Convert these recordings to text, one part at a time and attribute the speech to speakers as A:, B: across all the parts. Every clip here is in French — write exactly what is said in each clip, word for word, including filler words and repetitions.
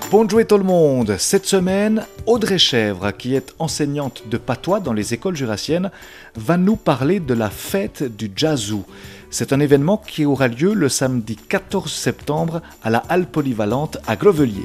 A: Bonjour tout le monde. Cette semaine, Audrey Chèvre, qui est enseignante de patois dans les écoles jurassiennes, va nous parler de la fête du Jazou. C'est un événement qui aura lieu le samedi quatorze septembre à la halle polyvalente à Glovelier.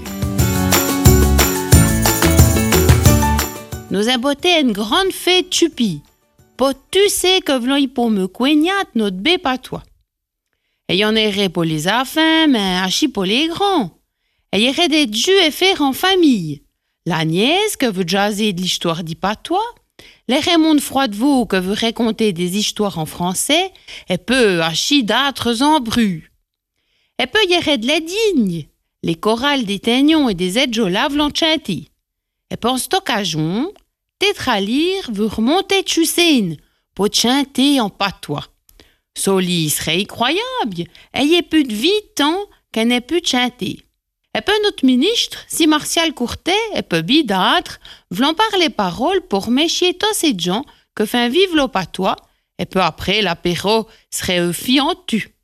B: Nous avons beauté une grande fête tupi. Pour tu sais que v'lon pour me coignat notre bé patois. Et y en aurait pour les enfants, mais achi pour les grands. Et y aurait des jeux à faire en famille. La nièce que veut jaser de l'histoire du patois, les Raymond Froidevaux que veut raconter des histoires en français, et peu achi d'autres embrues. Et peu y aurait de la digne, les chorales des Teignons et des Edjola v'lon chanter. Et pour cette occasion, Tétralire veut remonter Tchussine pour chanter en patois. Soli serait incroyable, ayez plus de vie tant qu'elle n'ait pu chanter. Et peu notre ministre, si Martial Courtet et peu bidâtre, v'lon par les paroles pour méchier tous ces gens que fin vive le patois, et peu après l'apéro serait eux fiantu.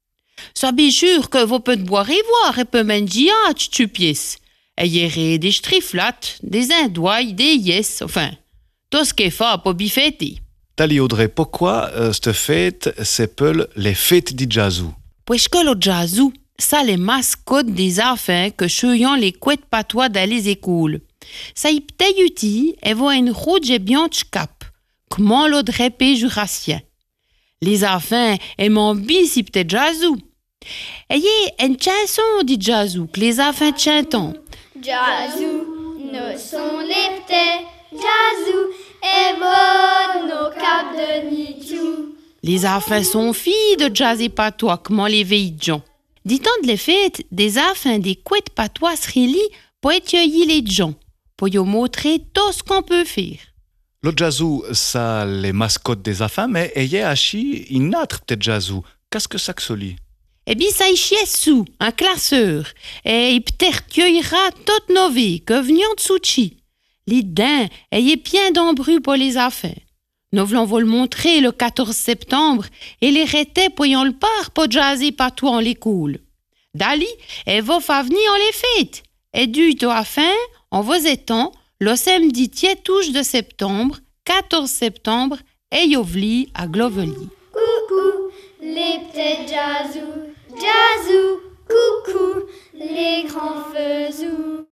B: Ça bijure que vos peut de boire et voir et peu mendiat tu pièces. Et y des striflates, des indouailles, des yes, enfin, tout ce qui fait pour bifetter.
A: Tali Audrey, pourquoi euh, cette fête s'appelle les fêtes du Jazou?
B: Puisque le Jazou, ça les mascottes des enfants que chouillons les couettes patois dans les écoles. Ça y peut uti et voit une rouge et bianche cap, comment l'autre répé jurassien. Les enfants aiment bien si peut-être Jazou. Ayez une chanson du Jazou que les enfants chantent.
C: Jazou, nous sommes les petits, Jazou, et bon, nos capes de nitou.
B: Les enfants sont filles de jazz et patois, comment les veilles de gens. Dit-on de les fêtes, des enfants des couettes patois seraient li pour accueillir les gens, pour y montrer tout ce qu'on peut faire.
A: Le Jazou, ça les mascottes des enfants, mais ayez achi une autre peut-être Jazou. Qu'est-ce que ça que ça lit?
B: Eh bien, ça y chiait sous, un classeur, et il peut-être cueillera toutes nos vies que venions de Souchi. Les dents, ayez bien d'embru pour les affaires. Nous voulons vous le montrer le quatorze septembre, et les rétés poyons le part pour jaser patois en l'école. Dali, et vous fa venir en les fêtes. Et du tout à fin, en vous étant, le samedi tiers touche de septembre, quatorze septembre, et yovli à Glovelier.
C: Coucou, les petits Jazou, Jazou, coucou, les grands faisous.